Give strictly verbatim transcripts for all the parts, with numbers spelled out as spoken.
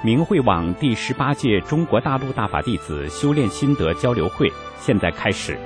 明慧网第十八届中国大陆大法弟子修炼心得交流会现在开始。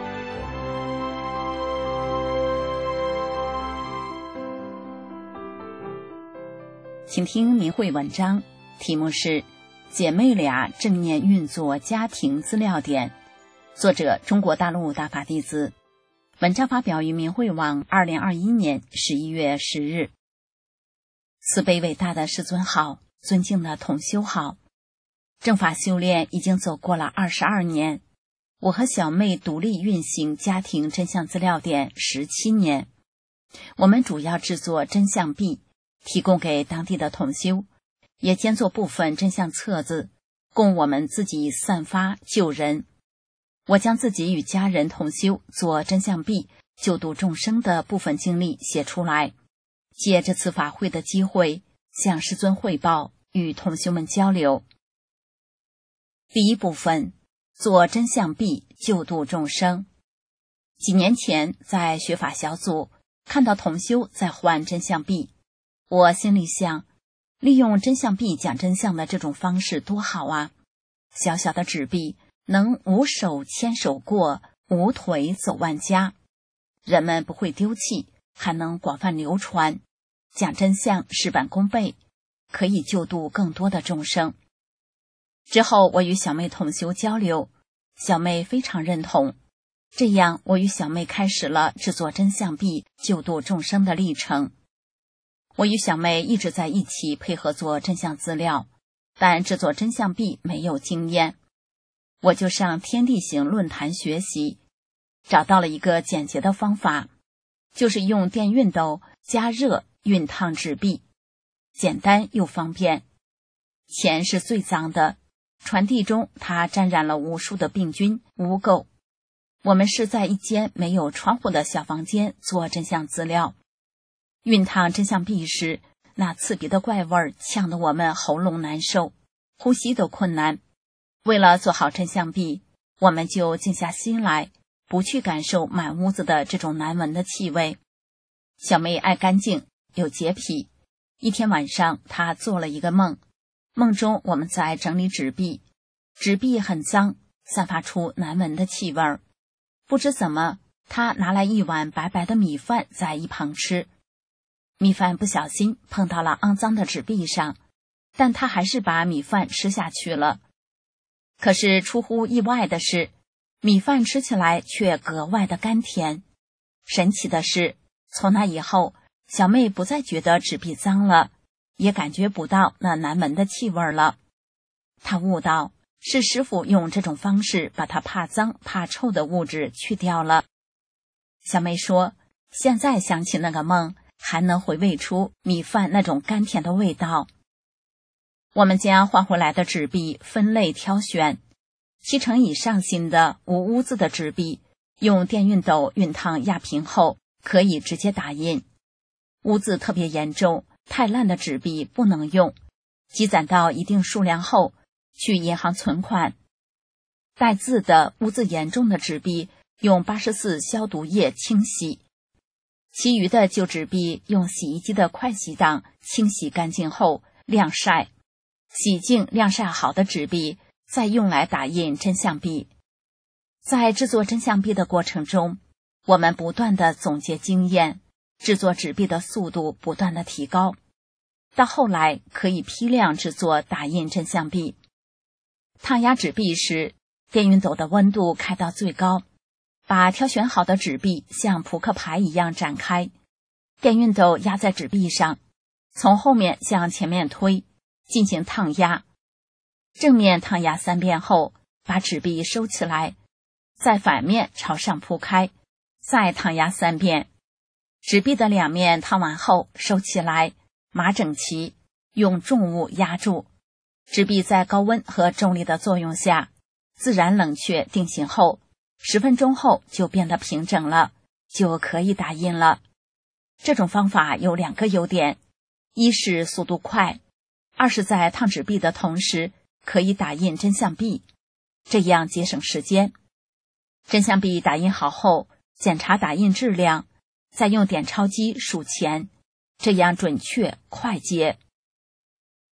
请听明慧文章，题目是《姐妹俩正念运作家庭资料点》，作者中国大陆大法弟子。文章发表于明慧网二零二一年十一月十日。慈悲伟大的师尊好，尊敬的同修好，正法修炼已经走过了二十二年，我和小妹独立运行家庭真相资料点十七年。我们主要制作真相币，提供给当地的同修，也兼做部分真相册子，供我们自己散发救人。我将自己与家人同修做真相币救度众生的部分经历写出来，借这次法会的机会向师尊汇报，与同修们交流。第一部分，做真相币救度众生。几年前在学法小组看到同修在换真相币，我心里想，利用真相币讲真相的这种方式多好啊！小小的纸币能无手牵手过，无腿走万家，人们不会丢弃，还能广泛流传，讲真相事半功倍，可以救度更多的众生。之后我与小妹同修交流，小妹非常认同，这样我与小妹开始了制作真相币救度众生的历程。我与小妹一直在一起配合做真相资料，但制作真相币没有经验，我就上天地行论坛学习，找到了一个简洁的方法，就是用电熨斗加热熨烫纸币，简单又方便。钱是最脏的，传递中它沾染了无数的病菌污垢。我们是在一间没有窗户的小房间做真相资料，熨烫真相币时，那刺鼻的怪味呛得我们喉咙难受，呼吸都困难。为了做好真相币，我们就静下心来，不去感受满屋子的这种难闻的气味。小妹爱干净，有洁癖。一天晚上，她做了一个梦，梦中我们在整理纸币，纸币很脏，散发出难闻的气味。不知怎么，她拿来一碗白白的米饭在一旁吃，米饭不小心碰到了肮脏的纸币上，但她还是把米饭吃下去了。可是出乎意外的是，米饭吃起来却格外的甘甜。神奇的是，从那以后，小妹不再觉得纸币脏了，也感觉不到那难闻的气味了。她悟到，是师父用这种方式把她怕脏怕臭的物质去掉了。小妹说，现在想起那个梦，还能回味出米饭那种甘甜的味道。我们将换回来的纸币分类挑选，七成以上新的无污渍的纸币，用电熨斗熨烫压平后，可以直接打印。污渍特别严重，太烂的纸币不能用，积攒到一定数量后，去银行存款。带字的污渍严重的纸币，用八十四消毒液清洗。其余的旧纸币用洗衣机的快洗档清洗干净后晾晒，洗净晾晒好的纸币再用来打印真相币。在制作真相币的过程中，我们不断的总结经验，制作纸币的速度不断的提高，到后来可以批量制作打印真相币。烫压纸币时，电熨斗的温度开到最高，把挑选好的纸币像扑克牌一样展开，电熨斗压在纸币上，从后面向前面推，进行烫压。正面烫压三遍后，把纸币收起来，再反面朝上铺开，再烫压三遍。纸币的两面烫完后收起来，码整齐，用重物压住。纸币在高温和重力的作用下，自然冷却定型后，十分钟后就变得平整了，就可以打印了。这种方法有两个优点，一是速度快，二是在烫纸币的同时可以打印真相币，这样节省时间。真相币打印好后，检查打印质量，再用点钞机数钱，这样准确快捷。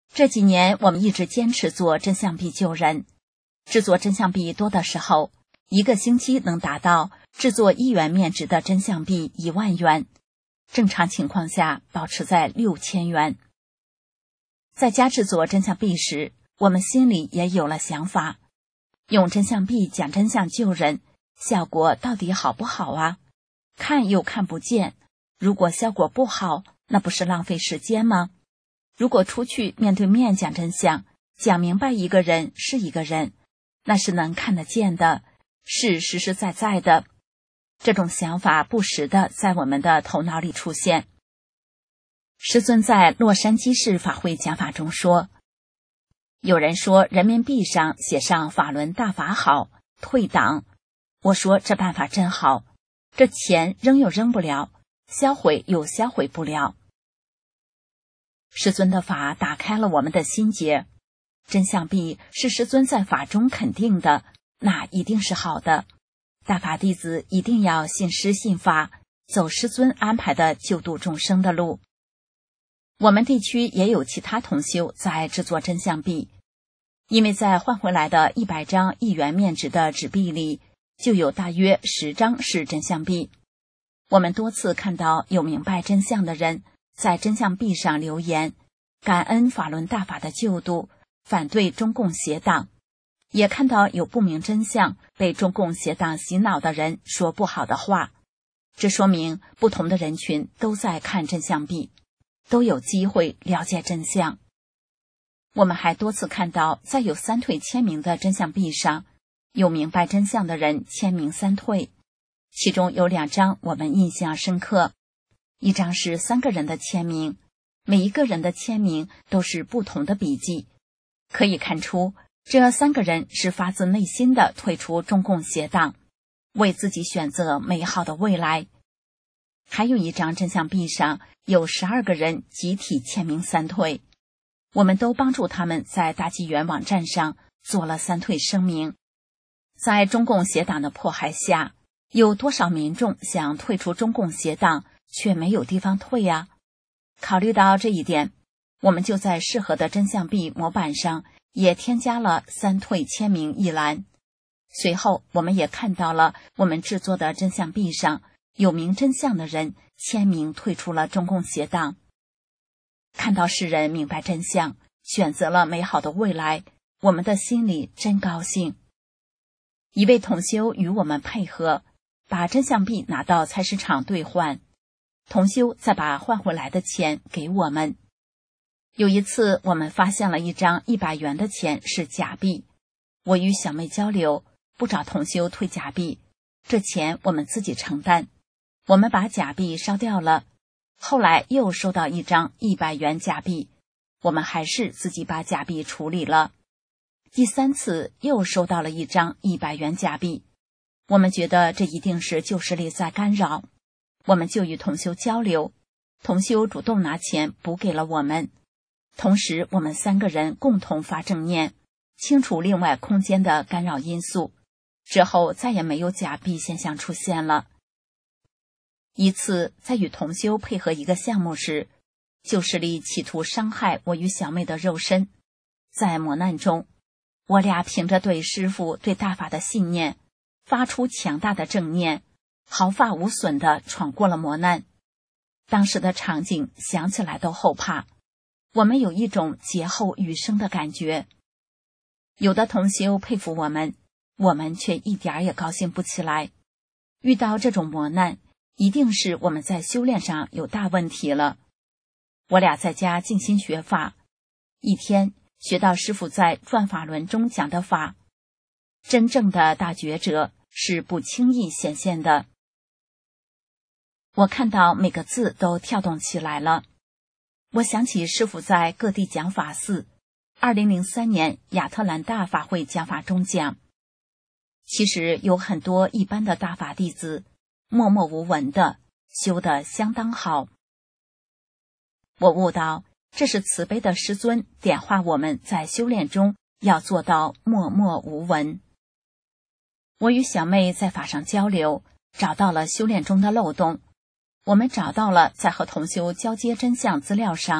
这几年我们一直坚持做真相币救人，制作真相币多的时候，一个星期能达到制作一元面值的真相币一万元，正常情况下保持在六千元。在家制作真相币时，我们心里也有了想法，用真相币讲真相救人，效果到底好不好啊？看又看不见，如果效果不好，那不是浪费时间吗？如果出去面对面讲真相，讲明白一个人是一个人，那是能看得见的，是实实在在的。这种想法不时地在我们的头脑里出现。师尊在洛杉矶市法会讲法中说，有人说人民币上写上法轮大法好，退党。我说这办法真好，这钱扔又扔不了，销毁又销毁不了。师尊的法打开了我们的心结，真相币是师尊在法中肯定的，那一定是好的。大法弟子一定要信师信法，走师尊安排的救度众生的路。我们地区也有其他同修在制作真相币，因为在换回来的一百张一元面值的纸币里，就有大约十张是真相币。我们多次看到有明白真相的人在真相币上留言，感恩法轮大法的救度，反对中共邪党。也看到有不明真相被中共邪党洗脑的人说不好的话，这说明不同的人群都在看真相币，都有机会了解真相。我们还多次看到在有三退签名的真相币上，有明白真相的人签名三退，其中有两张我们印象深刻，一张是三个人的签名，每一个人的签名都是不同的笔记，可以看出这三个人是发自内心的退出中共邪党，为自己选择美好的未来。还有一张真相币上有十二个人集体签名三退，我们都帮助他们在大纪元网站上做了三退声明。在中共邪党的迫害下，有多少民众想退出中共邪党，却没有地方退啊？考虑到这一点，我们就在适合的真相币模板上也添加了三退签名一栏。随后我们也看到了我们制作的真相币上有明真相的人签名退出了中共邪党。看到世人明白真相，选择了美好的未来，我们的心里真高兴。一位同修与我们配合，把真相币拿到菜市场兑换，同修再把换回来的钱给我们。有一次我们发现了一张一百元的钱是假币，我与小妹交流，不找同修退假币，这钱我们自己承担。我们把假币烧掉了，后来又收到一张一百元假币，我们还是自己把假币处理了。第三次又收到了一张一百元假币，我们觉得这一定是旧势力在干扰，我们就与同修交流，同修主动拿钱补给了我们。同时我们三个人共同发正念，清除另外空间的干扰因素，之后再也没有假币现象出现了。一次在与同修配合一个项目时，旧势力企图伤害我与小妹的肉身。在磨难中，我俩凭着对师父对大法的信念，发出强大的正念，毫发无损地闯过了磨难。当时的场景想起来都后怕，我们有一种劫后余生的感觉。有的同修佩服我们，我们却一点也高兴不起来。遇到这种磨难，一定是我们在修炼上有大问题了。我俩在家静心学法，一天学到师父在转法轮中讲的法，真正的大觉者是不轻易显现的。我看到每个字都跳动起来了。我想起师父在各地讲法寺，二零零三年亚特兰大法会讲法中讲，其实有很多一般的大法弟子默默无闻的修得相当好。我悟到，这是慈悲的师尊点化我们在修炼中要做到默默无闻。我与小妹在法上交流，找到了修炼中的漏洞。我们找到了在和同修交接真相资料上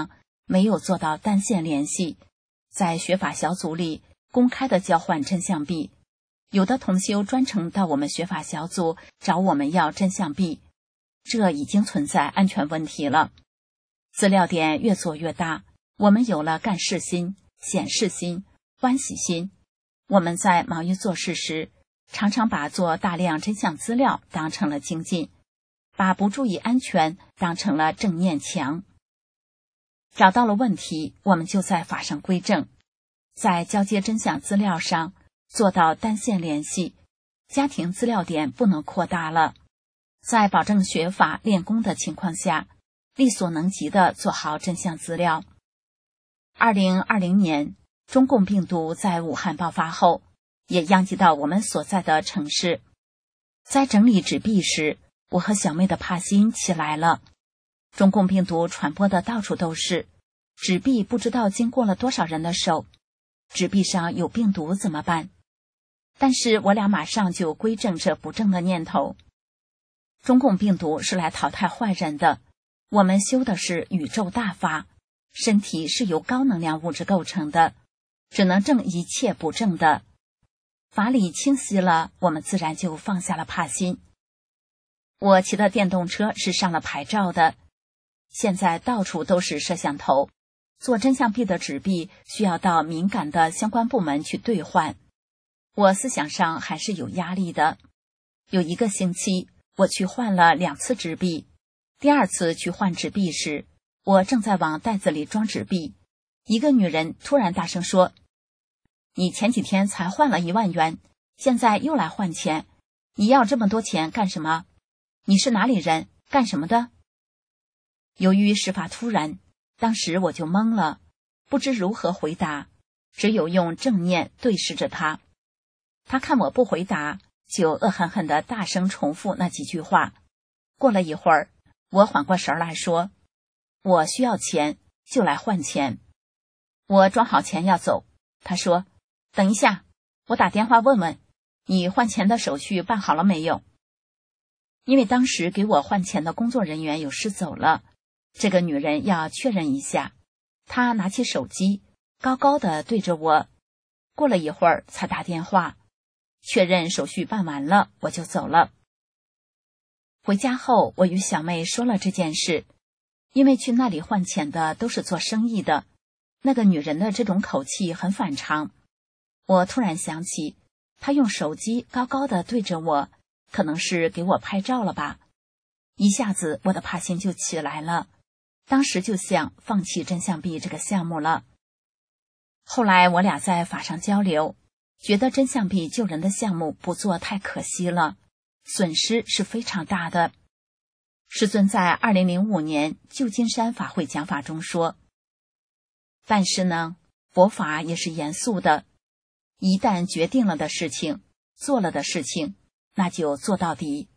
没有做到单线联系，在学法小组里公开的交换真相币。有的同修专程到我们学法小组找我们要真相币，这已经存在安全问题了。资料点越做越大，我们有了干事心、显示心、欢喜心。我们在忙于做事时，常常把做大量真相资料当成了精进，把不注意安全当成了正念强。找到了问题，我们就在法上归正，在交接真相资料上做到单线联系，家庭资料点不能扩大了。在保证学法练功的情况下，力所能及的做好真相资料。二零二零年，中共病毒在武汉爆发后，也殃及到我们所在的城市。在整理纸币时，我和小妹的怕心起来了。中共病毒传播的到处都是，纸币不知道经过了多少人的手，纸币上有病毒怎么办？但是我俩马上就归正这不正的念头。中共病毒是来淘汰坏人的，我们修的是宇宙大法，身体是由高能量物质构成的，只能正一切不正的。法理清晰了，我们自然就放下了怕心。我骑的电动车是上了牌照的，现在到处都是摄像头，做真相币的纸币需要到敏感的相关部门去兑换。我思想上还是有压力的。有一个星期，我去换了两次纸币。第二次去换纸币时，我正在往袋子里装纸币，一个女人突然大声说：“你前几天才换了一万元，现在又来换钱，你要这么多钱干什么？你是哪里人？干什么的？”由于事发突然，当时我就懵了，不知如何回答，只有用正念对视着他。他看我不回答，就恶狠狠地大声重复那几句话。过了一会儿，我缓过神来说：“我需要钱，就来换钱。”我装好钱要走，他说：“等一下，我打电话问问你换钱的手续办好了没有。”因为当时给我换钱的工作人员有事走了，这个女人要确认一下。她拿起手机，高高的对着我，过了一会儿才打电话，确认手续办完了，我就走了。回家后，我与小妹说了这件事，因为去那里换钱的都是做生意的，那个女人的这种口气很反常。我突然想起，她用手机高高的对着我，可能是给我拍照了吧。一下子我的怕心就起来了，当时就想放弃真相币这个项目了。后来我俩在法上交流，觉得真相币救人的项目不做太可惜了，损失是非常大的。师尊在二零零五年旧金山法会讲法中说，但是呢，佛法也是严肃的，一旦决定了的事情，做了的事情，那就做到底。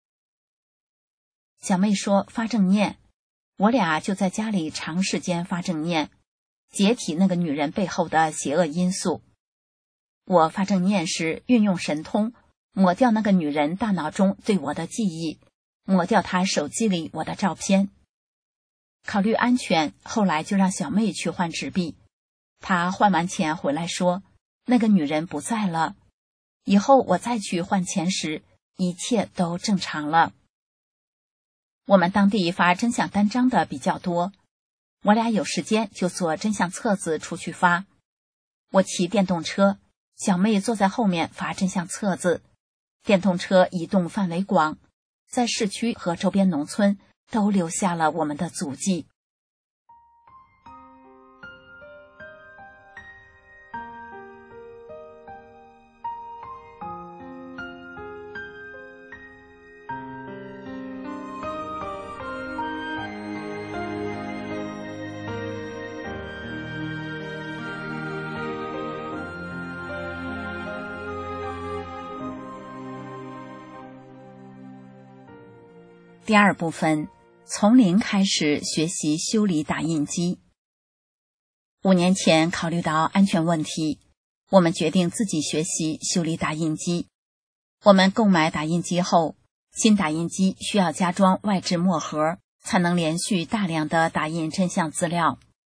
小妹说发正念，我俩就在家里长时间发正念，解体那个女人背后的邪恶因素。我发正念时运用神通，抹掉那个女人大脑中对我的记忆，抹掉她手机里我的照片。考虑安全，后来就让小妹去换纸币。她换完钱回来说，那个女人不在了。以后我再去换钱时，一切都正常了。我们当地发真相单张的比较多，我俩有时间就做真相册子出去发。我骑电动车，小妹坐在后面发真相册子。电动车移动范围广，在市区和周边农村都留下了我们的足迹。第二部分，从零开始学习修理打印机。五年前考虑到安全问题，我们决定自己学习修理打印机。我们购买打印机后，新打印机需要加装外置墨盒，才能连续大量的打印真相资料。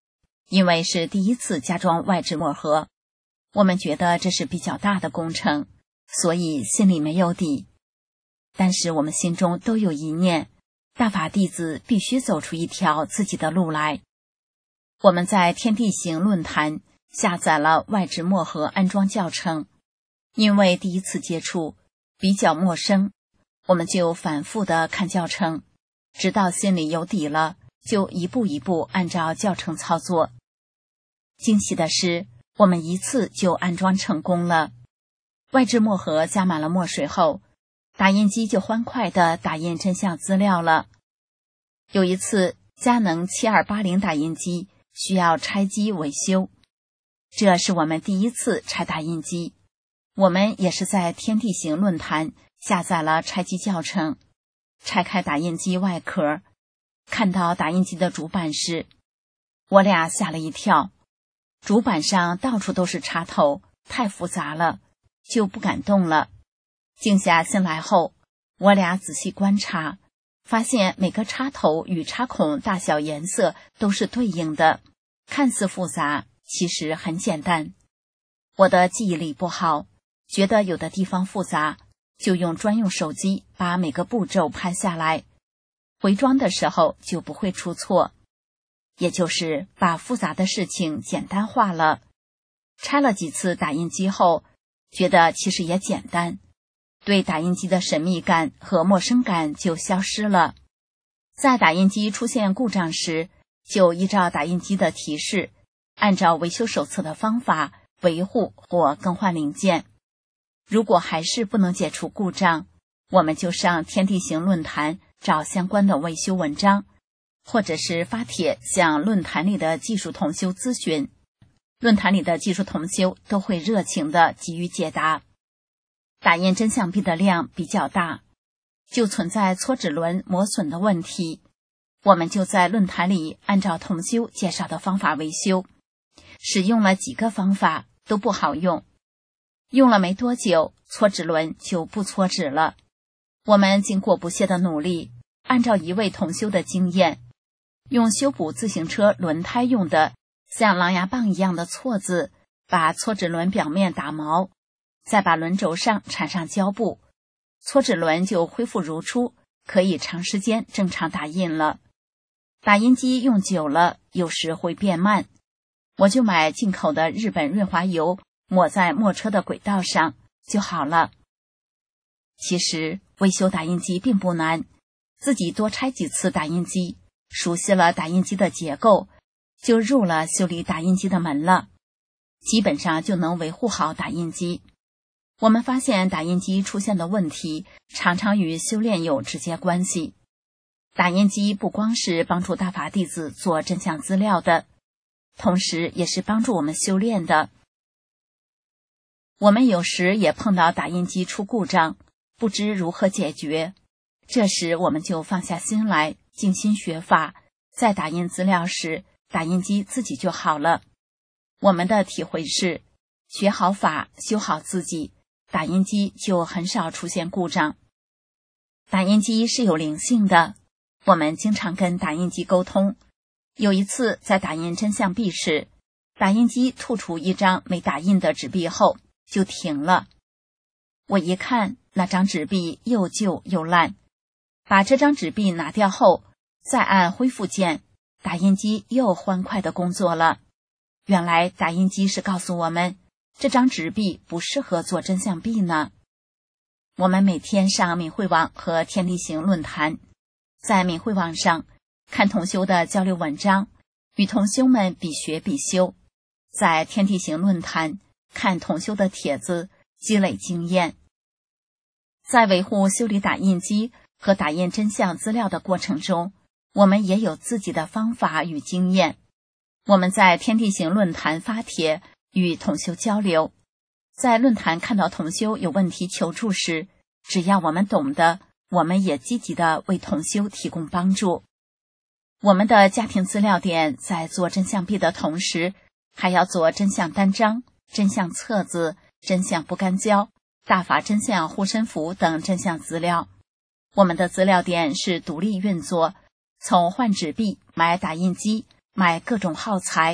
因为是第一次加装外置墨盒，我们觉得这是比较大的工程，所以心里没有底。但是我们心中都有一念，大法弟子必须走出一条自己的路来。我们在天地行论坛下载了外置墨盒安装教程，因为第一次接触比较陌生，我们就反复的看教程，直到心里有底了，就一步一步按照教程操作。惊喜的是，我们一次就安装成功了。外置墨盒加满了墨水后，打印机就欢快地打印真相资料了。有一次，佳能七二八零打印机需要拆机维修，这是我们第一次拆打印机。我们也是在天地行论坛下载了拆机教程，拆开打印机外壳，看到打印机的主板时，我俩吓了一跳。主板上到处都是插头，太复杂了，就不敢动了。静下心来后，我俩仔细观察，发现每个插头与插孔大小颜色都是对应的，看似复杂，其实很简单。我的记忆力不好，觉得有的地方复杂，就用专用手机把每个步骤拍下来，回装的时候就不会出错。也就是把复杂的事情简单化了。拆了几次打印机后，觉得其实也简单，对打印机的神秘感和陌生感就消失了。在打印机出现故障时，就依照打印机的提示，按照维修手册的方法维护或更换零件。如果还是不能解除故障，我们就上天地行论坛找相关的维修文章，或者是发帖向论坛里的技术同修咨询，论坛里的技术同修都会热情地给予解答。打印真相币的量比较大，就存在搓纸轮磨损的问题，我们就在论坛里按照同修介绍的方法维修，使用了几个方法都不好用，用了没多久，搓纸轮就不搓纸了。我们经过不懈的努力，按照一位同修的经验，用修补自行车轮胎用的像狼牙棒一样的锉子，把搓纸轮表面打毛，再把轮轴上缠上胶布，搓纸轮就恢复如初，可以长时间正常打印了。打印机用久了，有时会变慢，我就买进口的日本润滑油，抹在墨车的轨道上就好了。其实维修打印机并不难，自己多拆几次打印机，熟悉了打印机的结构，就入了修理打印机的门了，基本上就能维护好打印机。我们发现打印机出现的问题常常与修炼有直接关系。打印机不光是帮助大法弟子做真相资料的，同时也是帮助我们修炼的。我们有时也碰到打印机出故障，不知如何解决，这时我们就放下心来，静心学法，在打印资料时，打印机自己就好了。我们的体会是，学好法，修好自己，打印机就很少出现故障。打印机是有灵性的，我们经常跟打印机沟通。有一次在打印真相币时，打印机吐出一张没打印的纸币后就停了。我一看，那张纸币又旧又烂，把这张纸币拿掉后，再按恢复键，打印机又欢快地工作了。原来打印机是告诉我们，这张纸币不适合做真相币呢。我们每天上敏慧网和天地行论坛，在敏慧网上看同修的交流文章，与同修们比学比修；在天地行论坛看同修的帖子，积累经验。在维护修理打印机和打印真相资料的过程中，我们也有自己的方法与经验。我们在天地行论坛发帖与同修交流，在论坛看到同修有问题求助时，只要我们懂的，我们也积极的为同修提供帮助。我们的家庭资料点在做真相币的同时，还要做真相单张、真相册子、真相不干胶、大法真相护身符等真相资料。我们的资料点是独立运作，从换纸币、买打印机、买各种耗材，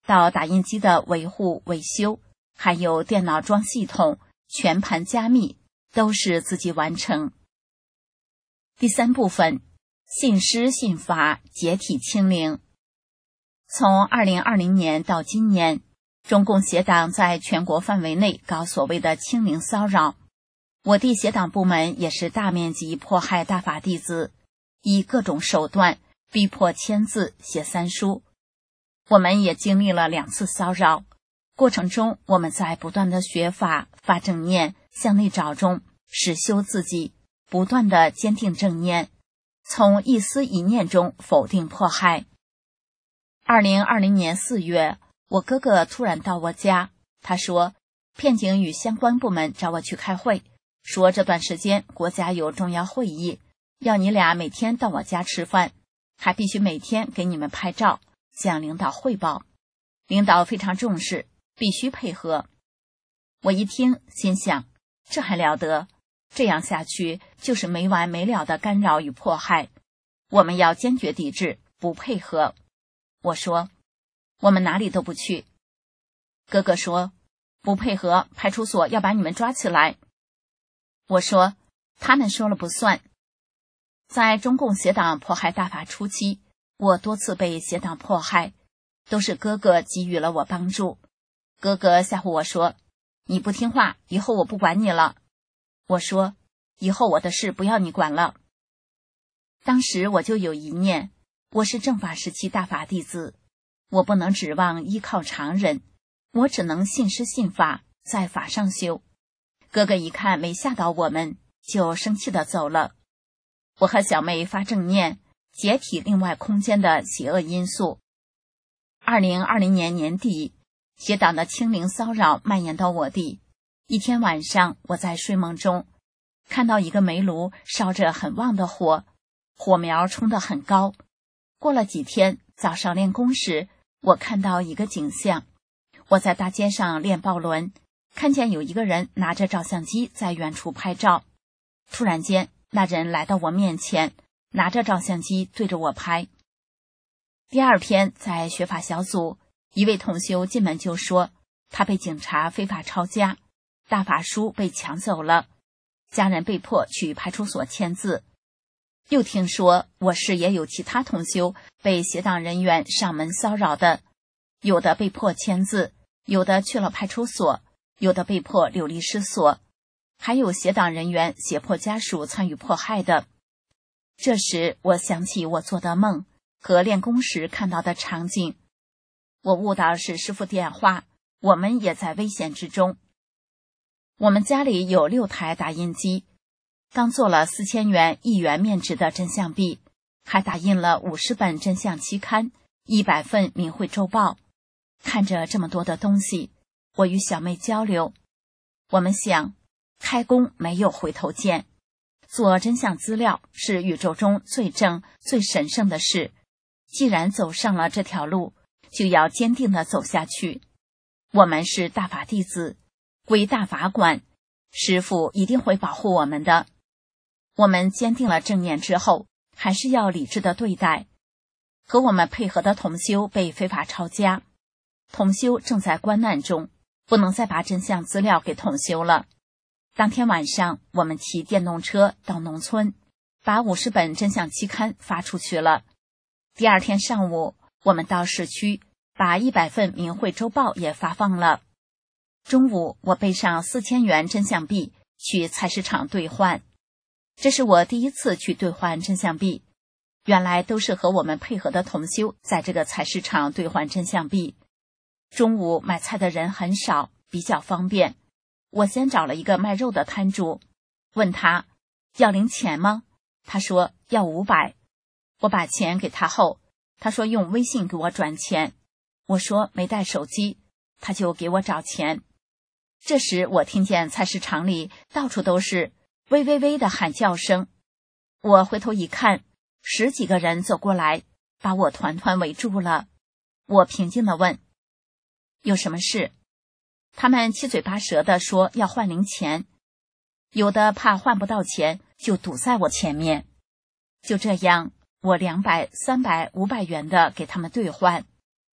到打印机的维护维修，还有电脑装系统、全盘加密，都是自己完成。第三部分，信师信法，解体清零。从二零二零年到今年，中共协党在全国范围内搞所谓的清零骚扰，我地协党部门也是大面积迫害大法弟子，以各种手段逼迫签字写三书。我们也经历了两次骚扰，过程中我们在不断的学法、发正念、向内找中实修自己，不断的坚定正念，从一思一念中否定迫害。二零二零年四月，我哥哥突然到我家，他说片警与相关部门找我去开会，说这段时间国家有重要会议，要你俩每天到我家吃饭，还必须每天给你们拍照，向领导汇报。领导非常重视，必须配合。我一听心想，这还了得，这样下去就是没完没了的干扰与迫害，我们要坚决抵制，不配合。我说我们哪里都不去。哥哥说不配合，派出所要把你们抓起来。我说他们说了不算。在中共协党迫害大法初期，我多次被协党迫害，都是哥哥给予了我帮助。哥哥吓唬我说，你不听话，以后我不管你了。我说以后我的事不要你管了。当时我就有一念，我是正法时期大法弟子，我不能指望依靠常人，我只能信师信法，在法上修。哥哥一看没吓到我们，就生气地走了。我和小妹发正念，解体另外空间的邪恶因素。二零二零年年底，协党的清零骚扰蔓延到我地。一天晚上，我在睡梦中看到一个煤炉烧着很旺的火，火苗冲得很高。过了几天，早上练功时，我看到一个景象。我在大街上练抱轮，看见有一个人拿着照相机在远处拍照。突然间，那人来到我面前，拿着照相机对着我拍。第二天在学法小组，一位同修进门就说他被警察非法抄家，大法书被抢走了，家人被迫去派出所签字。又听说我市也有其他同修被协党人员上门骚扰的，有的被迫签字，有的去了派出所，有的被迫流离失所，还有协党人员胁迫家属参与迫害的。这时我想起我做的梦和练功时看到的场景，我悟到是师父点化，我们也在危险之中。我们家里有六台打印机，刚做了四千元一元面值的真相币，还打印了五十本真相期刊，一百份明慧周报。看着这么多的东西，我与小妹交流，我们想，开工没有回头箭，做真相资料是宇宙中最正最神圣的事，既然走上了这条路，就要坚定地走下去。我们是大法弟子，归大法管，师父一定会保护我们的。我们坚定了正念之后，还是要理智的对待。和我们配合的同修被非法抄家，同修正在关难中，不能再把真相资料给同修了。当天晚上，我们骑电动车到农村，把五十本真相期刊发出去了。第二天上午，我们到市区，把一百份明慧周报也发放了。中午，我背上四千元真相币去菜市场兑换。这是我第一次去兑换真相币，原来都是和我们配合的同修在这个菜市场兑换真相币。中午买菜的人很少，比较方便。我先找了一个卖肉的摊主，问他要零钱吗？他说要五百。我把钱给他后，他说用微信给我转钱。我说没带手机，他就给我找钱。这时我听见菜市场里到处都是喂喂喂的喊叫声，我回头一看，十几个人走过来，把我团团围住了。我平静地问，有什么事？他们七嘴八舌地说要换零钱，有的怕换不到钱，就堵在我前面。就这样，我两百、三百、五百元的给他们兑换。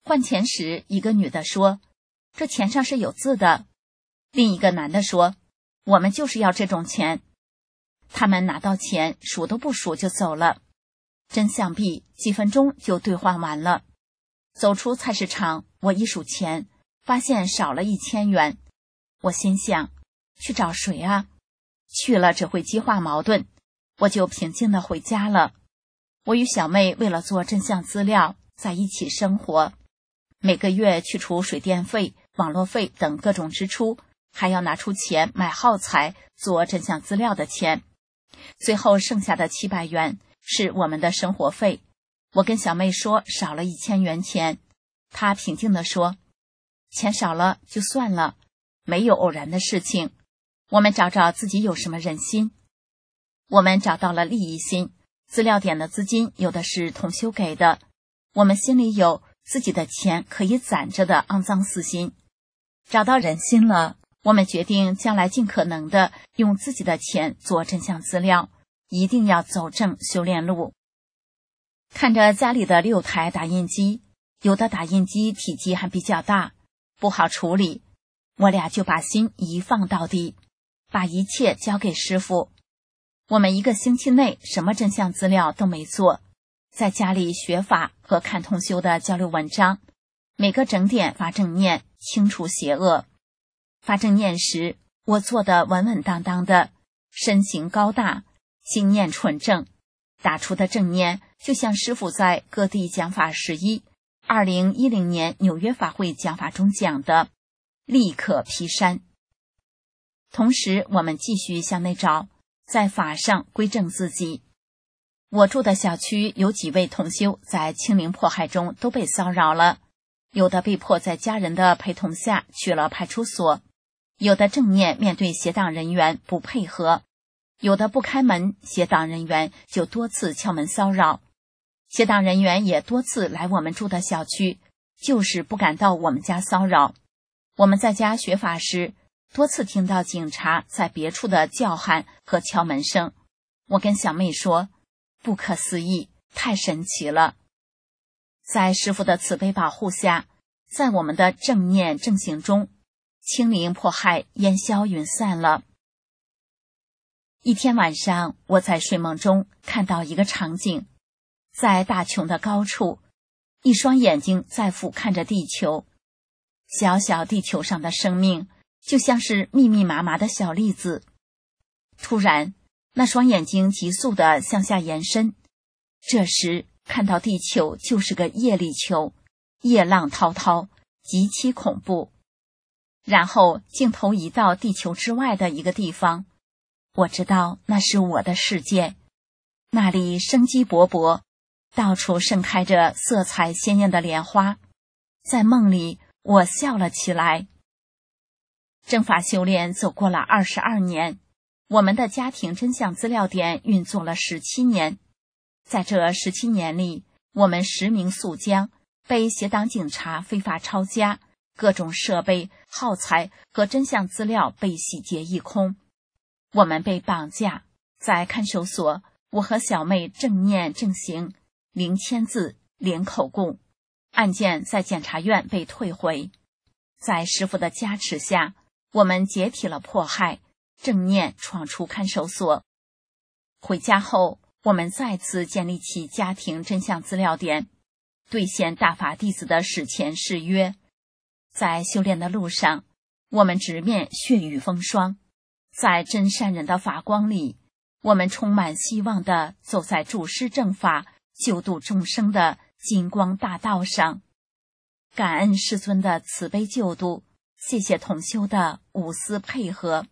换钱时，一个女的说：“这钱上是有字的。”另一个男的说：“我们就是要这种钱。”他们拿到钱，数都不数就走了。真想必几分钟就兑换完了。走出菜市场，我一数钱，发现少了一千元。我心想，去找谁啊？去了只会激化矛盾，我就平静地回家了。我与小妹为了做真相资料在一起生活，每个月去除水电费、网络费等各种支出，还要拿出钱买耗材做真相资料的钱。最后剩下的七百元是我们的生活费。我跟小妹说少了一千元钱，她平静地说，钱少了就算了，没有偶然的事情，我们找找自己有什么人心。我们找到了利益心，资料点的资金有的是同修给的，我们心里有自己的钱可以攒着的肮脏私心。找到人心了，我们决定将来尽可能的用自己的钱做真相资料，一定要走正修炼路。看着家里的六台打印机，有的打印机体积还比较大，不好处理，我俩就把心一放到底，把一切交给师父。我们一个星期内什么真相资料都没做，在家里学法和看同修的交流文章，每个整点发正念，清除邪恶。发正念时，我做得稳稳当当的，身形高大，心念纯正，打出的正念就像师父在各地讲法十一二零一零年纽约法会讲法中讲的，立可劈山。同时我们继续向内找，在法上归正自己。我住的小区有几位同修在清零迫害中都被骚扰了，有的被迫在家人的陪同下去了派出所，有的正念面对协党人员不配合，有的不开门，协党人员就多次敲门骚扰。协党人员也多次来我们住的小区，就是不敢到我们家骚扰。我们在家学法时，多次听到警察在别处的叫喊和敲门声。我跟小妹说，不可思议，太神奇了。在师父的慈悲保护下，在我们的正念正行中，清零迫害烟消云散了。一天晚上，我在睡梦中看到一个场景，在大穹的高处，一双眼睛在俯瞰着地球，小小地球上的生命就像是密密麻麻的小粒子。突然，那双眼睛急速地向下延伸，这时看到地球就是个业力球，业浪滔滔，极其恐怖。然后镜头移到地球之外的一个地方，我知道那是我的世界，那里生机勃勃，到处盛开着色彩鲜艳的莲花。在梦里，我笑了起来。正法修炼走过了二十二年，我们的家庭真相资料点运作了十七年。在这十七年里，我们实名肃江，被协党警察非法抄家，各种设备、耗材和真相资料被洗劫一空。我们被绑架，在看守所，我和小妹正念正行，零签字，零口供，案件在检察院被退回。在师父的加持下，我们解体了迫害，正念闯出看守所。回家后，我们再次建立起家庭真相资料点，兑现大法弟子的史前誓约。在修炼的路上，我们直面血雨风霜，在真善人的法光里，我们充满希望地走在助师正法、救度众生的金光大道上。感恩师尊的慈悲救度，谢谢同修的无私配合。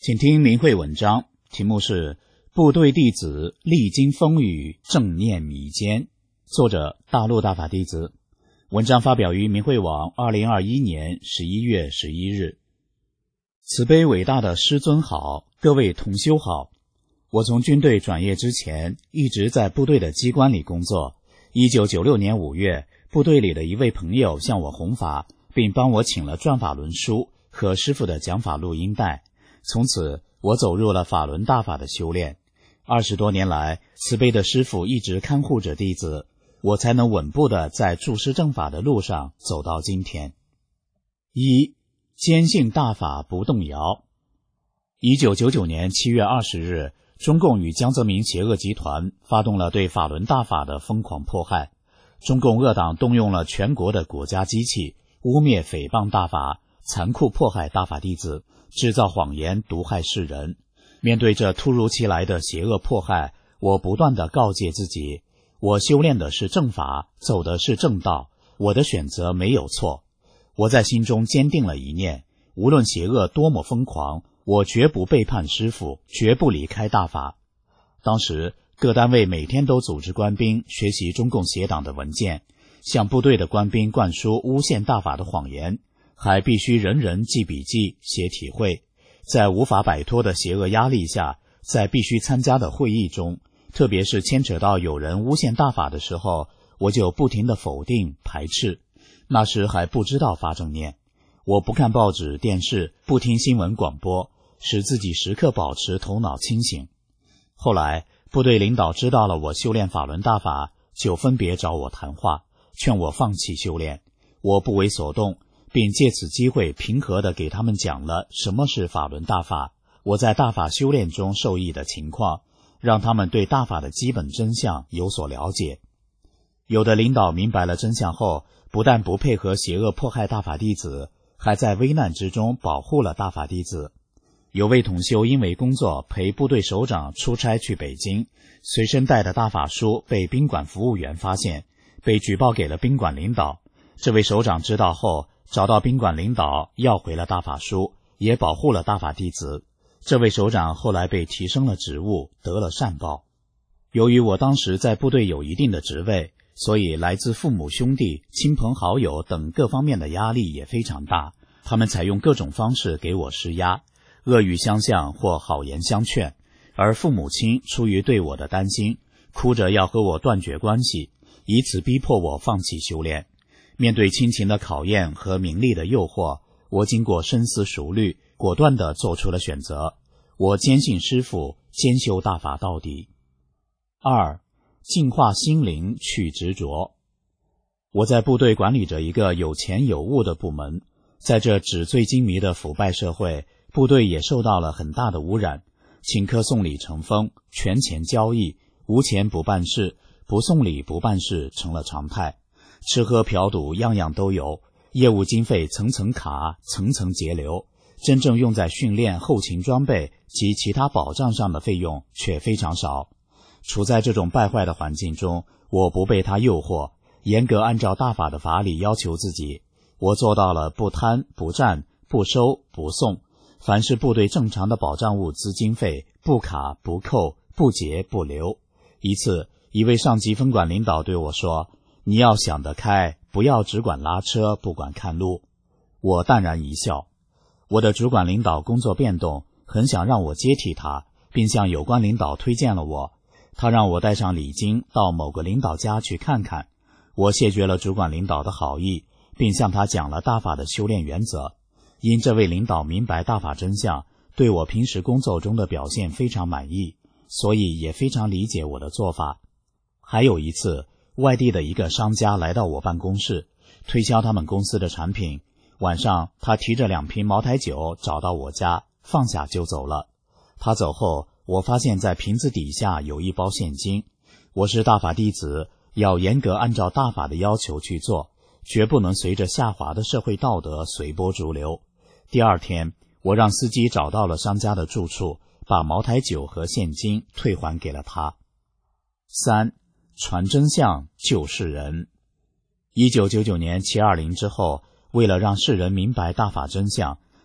请听明慧文章，题目是部队弟子历经风雨，正念弥坚，作者大陆大法弟子。文章发表于明慧网二零二一年十一月十一日。慈悲伟大的师尊好，各位同修好。我从军队转业之前一直在部队的机关里工作。一九九六年五月，部队里的一位朋友向我弘法，并帮我请了转法轮书和师父的讲法录音带。从此我走入了法轮大法的修炼。二十多年来，慈悲的师父一直看护着弟子，我才能稳步地在注师正法的路上走到今天。一、坚信大法不动摇。一九九九年七月二十日，中共与江泽民邪恶集团发动了对法轮大法的疯狂迫害。中共恶党动用了全国的国家机器，污蔑诽谤大法，残酷迫害大法弟子，制造谎言毒害世人。面对这突如其来的邪恶迫害，我不断地告诫自己，我修炼的是正法，走的是正道，我的选择没有错。我在心中坚定了一念，无论邪恶多么疯狂，我绝不背叛师父，绝不离开大法。当时各单位每天都组织官兵学习中共邪党的文件，向部队的官兵灌输诬陷大法的谎言，还必须人人记笔记写体会。在无法摆脱的邪恶压力下，在必须参加的会议中，特别是牵扯到有人诬陷大法的时候，我就不停地否定排斥。那时还不知道发正念，我不看报纸电视，不听新闻广播，使自己时刻保持头脑清醒。后来部队领导知道了我修炼法轮大法，就分别找我谈话，劝我放弃修炼。我不为所动，并借此机会平和地给他们讲了什么是法轮大法，我在大法修炼中受益的情况，让他们对大法的基本真相有所了解。有的领导明白了真相后，不但不配合邪恶迫害大法弟子，还在危难之中保护了大法弟子。有位同修因为工作陪部队首长出差去北京，随身带的大法书被宾馆服务员发现，被举报给了宾馆领导。这位首长知道后，找到宾馆领导要回了大法书，也保护了大法弟子。这位首长后来被提升了职务，得了善报。由于我当时在部队有一定的职位，所以来自父母兄弟、亲朋好友等各方面的压力也非常大，他们采用各种方式给我施压，恶语相向或好言相劝，而父母亲出于对我的担心，哭着要和我断绝关系，以此逼迫我放弃修炼。面对亲情的考验和名利的诱惑，我经过深思熟虑，果断地做出了选择。我坚信师父，坚修大法到底。二、净化心灵，去执着。我在部队管理着一个有钱有物的部门，在这纸醉金迷的腐败社会，部队也受到了很大的污染，请客送礼成风，权钱交易，无钱不办事，不送礼不办事成了常态。吃喝嫖赌样样都有，业务经费层层卡，层层节流，真正用在训练、后勤装备及其他保障上的费用却非常少。处在这种败坏的环境中，我不被他诱惑，严格按照大法的法理要求自己。我做到了不贪不占，不收不送，凡是部队正常的保障物资经费，不卡不扣，不节不留。一次，一位上级分管领导对我说，你要想得开，不要只管拉车，不管看路。我淡然一笑。我的主管领导工作变动，很想让我接替他，并向有关领导推荐了我。他让我带上礼金到某个领导家去看看。我谢绝了主管领导的好意，并向他讲了大法的修炼原则。因这位领导明白大法真相，对我平时工作中的表现非常满意，所以也非常理解我的做法。还有一次，外地的一个商家来到我办公室，推销他们公司的产品。晚上，他提着两瓶茅台酒找到我家，放下就走了。他走后，我发现在瓶子底下有一包现金。我是大法弟子，要严格按照大法的要求去做，绝不能随着下滑的社会道德随波逐流。第二天，我让司机找到了商家的住处，把茅台酒和现金退还给了他。三、传真相救世人。一九九九年七二零之后，为了让世人明白大法真相，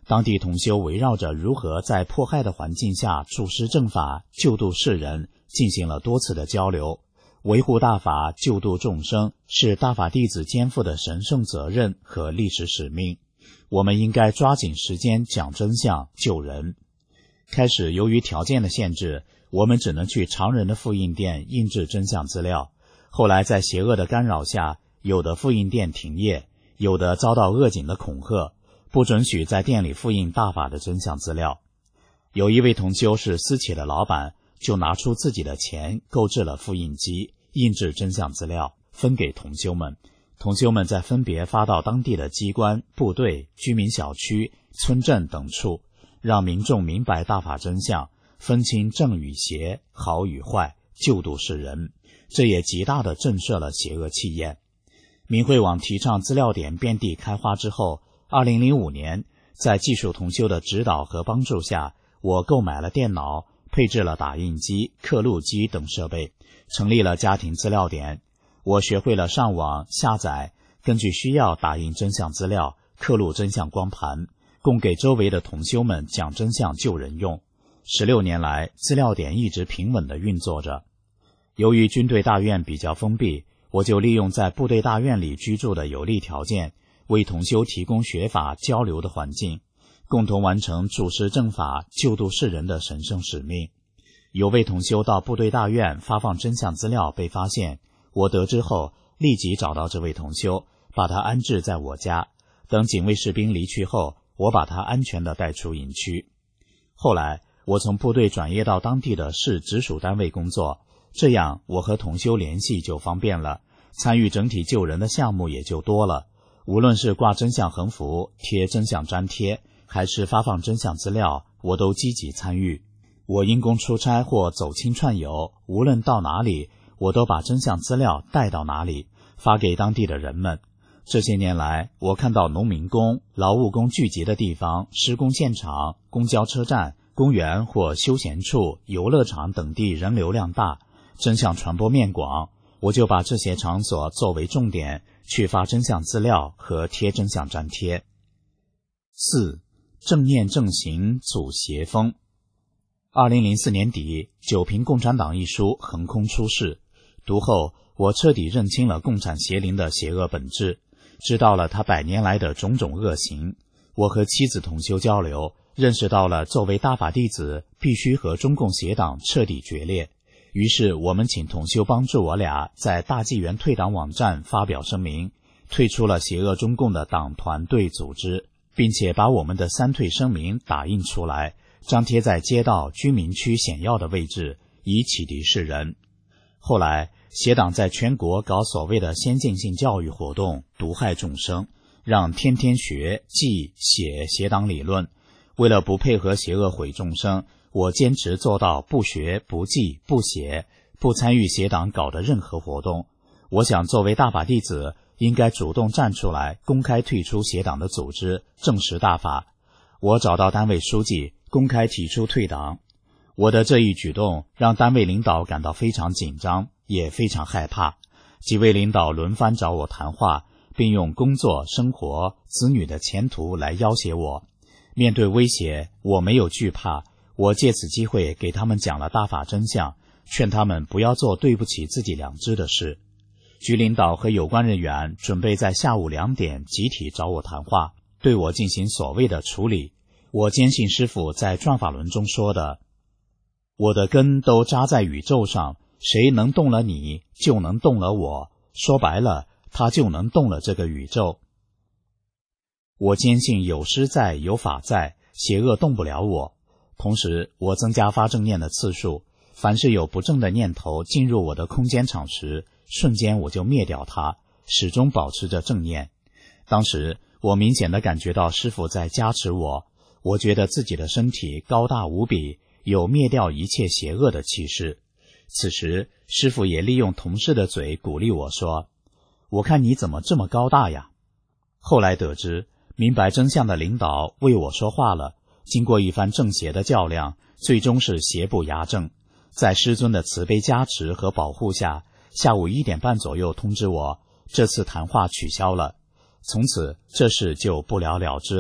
当地同修围绕着如何在迫害的环境下注施正法、救度世人，进行了多次的交流。维护大法、救度众生是大法弟子肩负的神圣责任和历史使命，我们应该抓紧时间讲真相、救人。开始由于条件的限制，我们只能去常人的复印店印制真相资料。后来在邪恶的干扰下，有的复印店停业，有的遭到恶警的恐吓，不准许在店里复印大法的真相资料。有一位同修是私企的老板，就拿出自己的钱购置了复印机，印制真相资料，分给同修们。同修们再分别发到当地的机关、部队、居民小区、村镇等处，让民众明白大法真相，分清正与邪、好与坏，救度世人。这也极大地震慑了邪恶气焰。明慧网提倡资料点遍地开花之后，二零零五年，在技术同修的指导和帮助下，我购买了电脑，配置了打印机、刻录机等设备，成立了家庭资料点。我学会了上网下载，根据需要打印真相资料，刻录真相光盘，供给周围的同修们讲真相救人用。十六年来，资料点一直平稳地运作着。由于军队大院比较封闭，我就利用在部队大院里居住的有利条件，为同修提供学法交流的环境，共同完成主持正法、救度世人的神圣使命。有位同修到部队大院发放真相资料被发现，我得知后立即找到这位同修，把他安置在我家。等警卫士兵离去后，我把他安全地带出营区。后来我从部队转业到当地的市直属单位工作，这样我和同修联系就方便了，参与整体救人的项目也就多了。无论是挂真相横幅、贴真相粘贴，还是发放真相资料，我都积极参与。我因公出差或走亲串友，无论到哪里，我都把真相资料带到哪里，发给当地的人们。这些年来，我看到农民工、劳务工聚集的地方、施工现场、公交车站、公园或休闲处、游乐场等地人流量大，真相传播面广，我就把这些场所作为重点，去发真相资料和贴真相粘贴。四、正念正行阻邪风。二零零四年底，《九评共产党》一书横空出世，读后我彻底认清了共产邪灵的邪恶本质，知道了他百年来的种种恶行。我和妻子同修交流，认识到了作为大法弟子必须和中共邪党彻底决裂。于是我们请同修帮助我俩在大纪元退党网站发表声明，退出了邪恶中共的党团队组织，并且把我们的三退声明打印出来，张贴在街道、居民区显要的位置，以启迪世人。后来邪党在全国搞所谓的先进性教育活动，毒害众生，让天天学、记、写邪党理论。为了不配合邪恶毁众生，我坚持做到不学、不记、不写，不参与邪党搞的任何活动。我想作为大法弟子，应该主动站出来，公开退出邪党的组织，正视大法。我找到单位书记，公开提出退党。我的这一举动让单位领导感到非常紧张，也非常害怕。几位领导轮番找我谈话，并用工作、生活、子女的前途来要挟我。面对威胁，我没有惧怕，我借此机会给他们讲了大法真相，劝他们不要做对不起自己良知的事。局领导和有关人员准备在下午两点集体找我谈话，对我进行所谓的处理。我坚信师父在转法轮中说的，我的根都扎在宇宙上，谁能动了你，就能动了我。说白了，他就能动了这个宇宙。我坚信有师在，有法在，邪恶动不了我。同时，我增加发正念的次数，凡是有不正的念头进入我的空间场时，瞬间我就灭掉它，始终保持着正念。当时我明显地感觉到师父在加持我，我觉得自己的身体高大无比，有灭掉一切邪恶的气势。此时师父也利用同事的嘴鼓励我说，我看你怎么这么高大呀。后来得知明白真相的领导为我说话了，经过一番正邪的较量，最终是邪不压正。在师尊的慈悲加持和保护下，下午一点半左右通知我，这次谈话取消了。从此这事就不了了之了。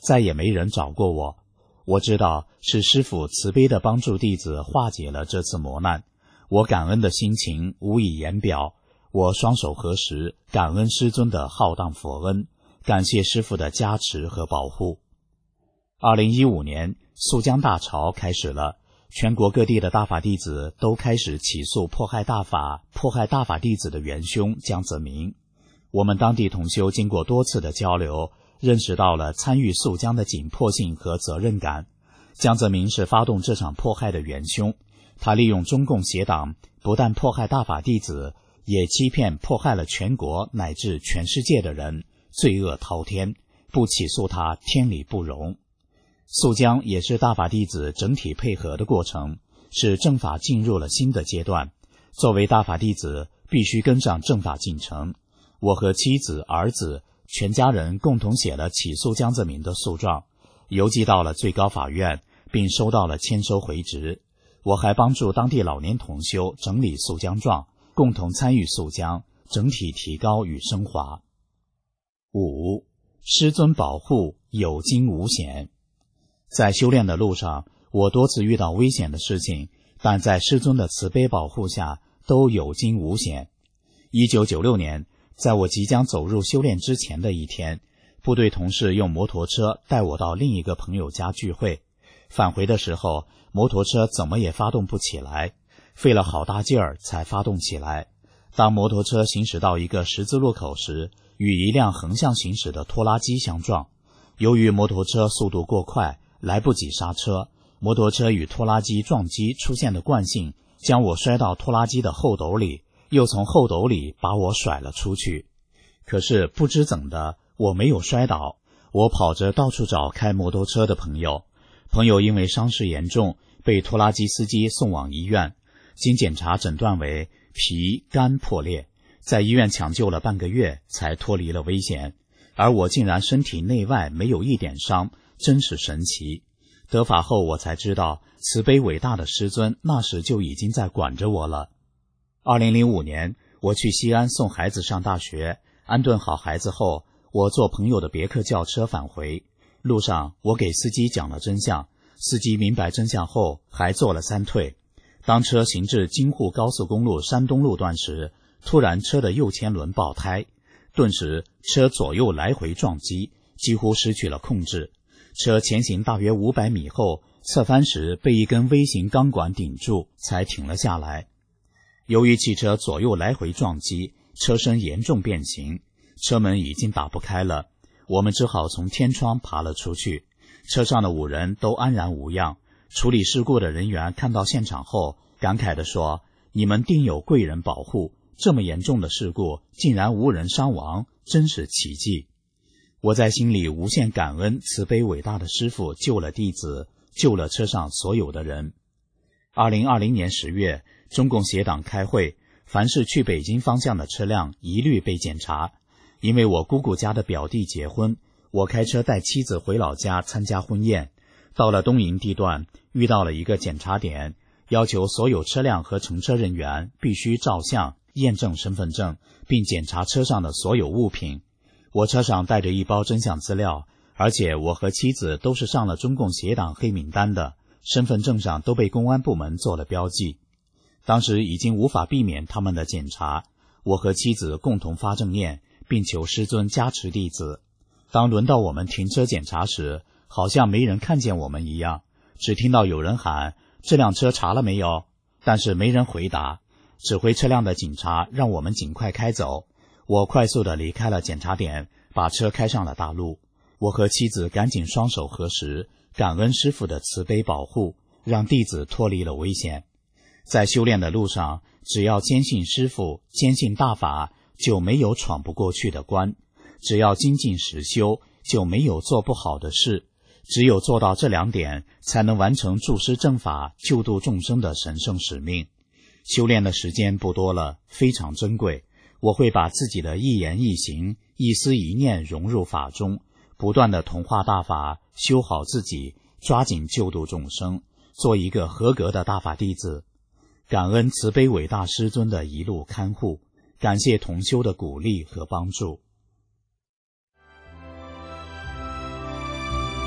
再也没人找过我。我知道是师父慈悲的帮助弟子化解了这次磨难，我感恩的心情无以言表。我双手合十，感恩师尊的浩荡佛恩，感谢师父的加持和保护。二零一五年，肃江大潮开始了，全国各地的大法弟子都开始起诉迫害大法、迫害大法弟子的元凶江泽民。我们当地同修经过多次的交流，认识到了参与肃江的紧迫性和责任感。江泽民是发动这场迫害的元凶，他利用中共邪党不但迫害大法弟子，也欺骗迫害了全国乃至全世界的人，罪恶滔天，不起诉他天理不容。肃江也是大法弟子整体配合的过程，使正法进入了新的阶段。作为大法弟子，必须跟上正法进程。我和妻子、儿子全家人共同写了起诉江泽民的诉状，邮寄到了最高法院，并收到了签收回执。我还帮助当地老年同修整理肃江状，共同参与肃江整体提高与升华。五、师尊保护，有惊无险。在修炼的路上，我多次遇到危险的事情，但在师尊的慈悲保护下，都有惊无险。一九九六年，在我即将走入修炼之前的一天，部队同事用摩托车带我到另一个朋友家聚会。返回的时候，摩托车怎么也发动不起来，费了好大劲儿才发动起来。当摩托车行驶到一个十字路口时，与一辆横向行驶的拖拉机相撞。由于摩托车速度过快，来不及刹车，摩托车与拖拉机撞击出现的惯性，将我摔到拖拉机的后斗里，又从后斗里把我甩了出去。可是不知怎的，我没有摔倒，我跑着到处找开摩托车的朋友。朋友因为伤势严重，被拖拉机司机送往医院，经检查诊断为脾肝破裂，在医院抢救了半个月才脱离了危险。而我竟然身体内外没有一点伤，真是神奇。得法后我才知道，慈悲伟大的师尊那时就已经在管着我了。二零零五年，我去西安送孩子上大学，安顿好孩子后，我坐朋友的别克轿车返回。路上，我给司机讲了真相，司机明白真相后还做了三退。当车行至京沪高速公路山东路段时，突然车的右前轮爆胎，顿时车左右来回撞击，几乎失去了控制。车前行大约五百米后，侧翻时被一根微型钢管顶住，才停了下来。由于汽车左右来回撞击，车身严重变形，车门已经打不开了，我们只好从天窗爬了出去。车上的五人都安然无恙。处理事故的人员看到现场后，感慨地说：“你们定有贵人保护，这么严重的事故竟然无人伤亡，真是奇迹。”我在心里无限感恩慈悲伟大的师父救了弟子，救了车上所有的人。二零二零年十月，中共协党开会，凡是去北京方向的车辆一律被检查。因为我姑姑家的表弟结婚，我开车带妻子回老家参加婚宴。到了东营地段，遇到了一个检查点，要求所有车辆和乘车人员必须照相验证身份证，并检查车上的所有物品。我车上带着一包真相资料，而且我和妻子都是上了中共协党黑名单的，身份证上都被公安部门做了标记。当时已经无法避免他们的检查，我和妻子共同发正念，并求师尊加持弟子。当轮到我们停车检查时，好像没人看见我们一样，只听到有人喊：“这辆车查了没有？”但是没人回答。指挥车辆的警察让我们尽快开走。我快速地离开了检查点，把车开上了大路。我和妻子赶紧双手合十，感恩师父的慈悲保护，让弟子脱离了危险。在修炼的路上，只要坚信师父，坚信大法，就没有闯不过去的关；只要精进实修，就没有做不好的事。只有做到这两点，才能完成助师正法、救度众生的神圣使命。修炼的时间不多了，非常珍贵。我会把自己的一言一行、一思一念融入法中，不断地同化大法，修好自己，抓紧救度众生，做一个合格的大法弟子。感恩慈悲伟大师尊的一路看护，感谢同修的鼓励和帮助。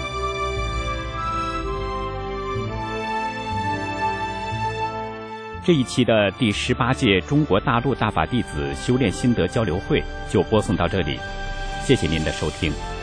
这一期的第十八届中国大陆大法弟子修炼心得交流会就播送到这里，谢谢您的收听。